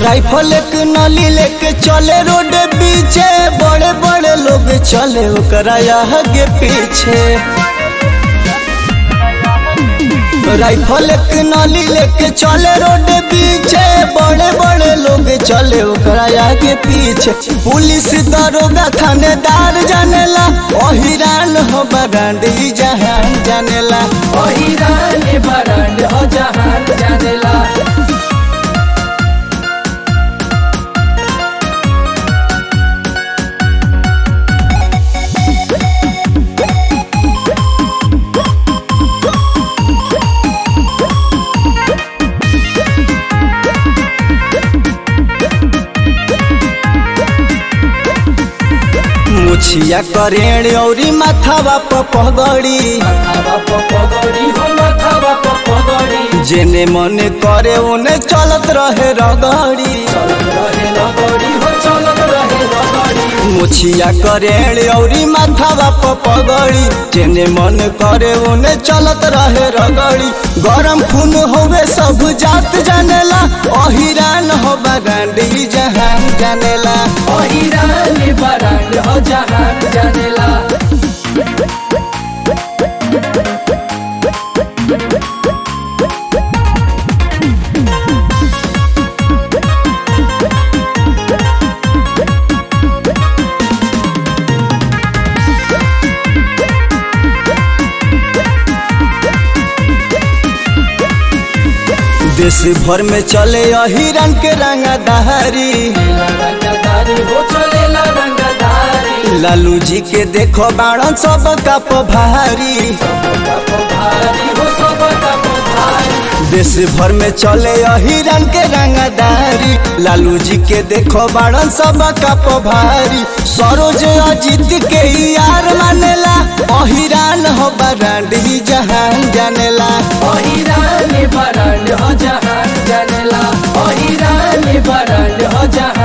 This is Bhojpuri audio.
राइफल एक नली लेके चले रोड पीछे, बड़े बड़े लोग चले ओकरा आगे पीछे। राइफल एक नली लेके चले रोड पीछे, बड़े बड़े लोग चले ओकरा आगे पीछे। पुलिस दरोगा थानेदार जानेला, ओहिरान हो बरांड ही जहान जानेला। ओहिरान बरांड हो जहान जानेला। मुछिया करेण औरी माथावा पगड़ी, जेने मने करे उने चलत रहे रगड़ी। मुछिया करेण औरी माथावा पगड़ी, जेने मन करे उने चलत रहे रगड़ी। गरम खून होवे सब जात जानेला, ओहिरान हो बरांड ही जहान जानेला। ओहिरान बरांड हो जहान जानेला। देश भर में चले हिरन के रंगदारी, लालू जी के देखो बाणन सब का भारी। देश भर में चले हिरन के रंगदारी, लालू जी के देखो बाणन सब का भारी। सरोज अजीत के यार मानेला, ओहिरान हो बरांड ही जहान जानेला। ओहिरान बरांड हो जहान जानेला। ओहिरान बरांड हो जहान